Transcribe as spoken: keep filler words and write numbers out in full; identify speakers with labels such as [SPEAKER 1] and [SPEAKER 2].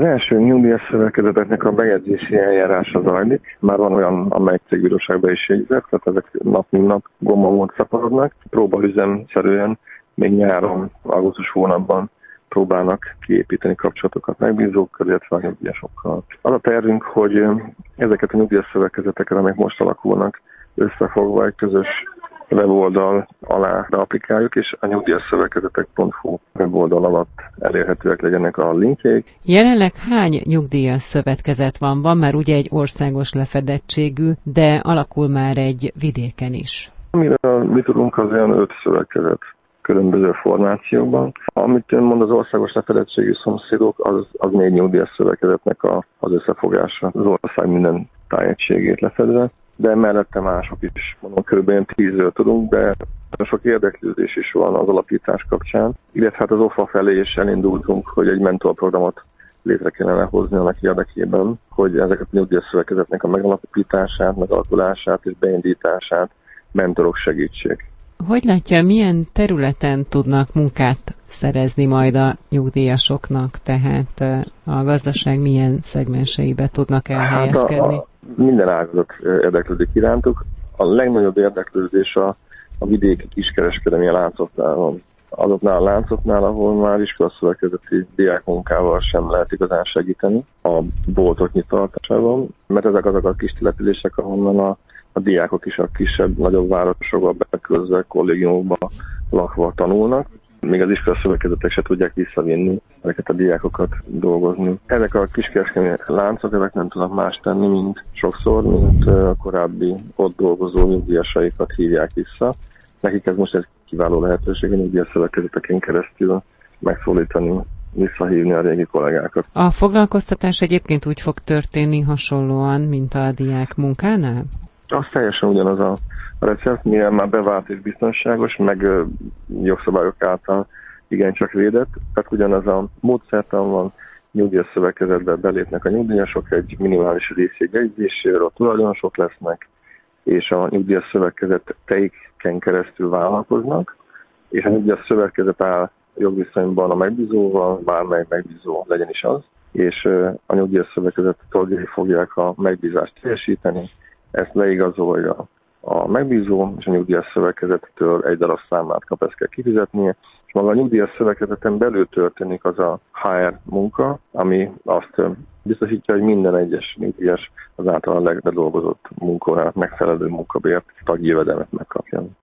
[SPEAKER 1] Az első nyugdíjas szövetkezeteknek a bejegyzési eljárása zajlik. Már van olyan, amelyik cégbíróságban is jegyzett, tehát ezek nap mint nap gombamód szaporodnak. Próbaüzemszerűen még nyáron, augusztus hónapban próbálnak kiépíteni kapcsolatokat megbízókkal, illetve a nyugdíjasokkal. Az a tervünk, hogy ezeket a nyugdíjas szövetkezeteket, amelyek most alakulnak, összefogva egy közös weboldal alá applikáljuk, és a nyugdíjas szövetkezetek pont hu weboldal alatt elérhetőek legyenek a linkjeik.
[SPEAKER 2] Jelenleg hány nyugdíjas szövetkezet van? Van már ugye egy országos lefedettségű, de alakul már egy vidéken is.
[SPEAKER 1] Amiről mi tudunk, az olyan öt szövetkezet különböző formációkban. Amit ön mond, az országos lefedettségű szomszédok, az, az négy nyugdíjas szövetkezetnek a, az összefogása, az ország minden tájegységét lefedve. De mellette mások is, mondom, körülbelül tízről tudunk, de sok érdeklődés is van az alapítás kapcsán. Illetve hát az o ef á felé is elindultunk, hogy egy mentorprogramot létre kellene hozni annak érdekében, hogy ezeket a nyugdíjas szövetkezetnek a megalapítását, megalakulását és beindítását mentorok segítsék.
[SPEAKER 2] Hogy látja, milyen területen tudnak munkát szerezni majd a nyugdíjasoknak, tehát a gazdaság milyen szegmenseibe tudnak elhelyezkedni? Hát a, a minden ágazat érdeklődik irántuk. A legnagyobb érdeklődés a, a vidéki kiskereskedelmi láncoknál van. Azoknál a láncoknál, ahol már iskolaszövetkezeti diákmunkával sem lehet igazán segíteni a boltok nyitartásában, mert ezek azok a kis települések, ahonnan a A diákok is a kisebb, nagyobb városokba beközve, kollégiumokba lakva tanulnak, még az iskolaszövetkezetek se tudják visszavinni ezeket a diákokat dolgozni. Ezek a kiskereskedelmi láncok, ezek nem tudnak más tenni, mint sokszor, mint a korábbi ott dolgozó nyugdíjasaikat hívják vissza. Nekik ez most egy kiváló lehetőség, a nyugdíjaszövetkezeteken keresztül megszólítani, visszahívni a régi kollégákat. A foglalkoztatás egyébként úgy fog történni hasonlóan, mint a diák munkánál?
[SPEAKER 1] Az teljesen ugyanaz a recept, milyen már bevált és biztonságos, meg jogszabályok által igencsak védett. Tehát ugyanaz a módszertan van, nyugdíjas szövetkezetbe belépnek a nyugdíjasok, egy minimális részjegy jegyzéséről, a tulajdonosok lesznek, és a nyugdíjas szövetkezet teiken keresztül vállalkoznak, és a nyugdíjas szövetkezet áll jogviszonyban a megbízóval, bármely megbízó legyen is az, és a nyugdíjas szövetkezet tagjai fogják a megbízást teljesíteni. Ezt leigazolja a megbízó, és a nyugdíjas szövetkezettől egy darab számlát kap, ezt kell kifizetnie, és maga a nyugdíjas szövetkezeten belül történik az a há er munka, ami azt biztosítja, hogy minden egyes nyugdíjas az általán legbedolgozott munkának megfelelő munkabért, tagjövedelmet megkapjon.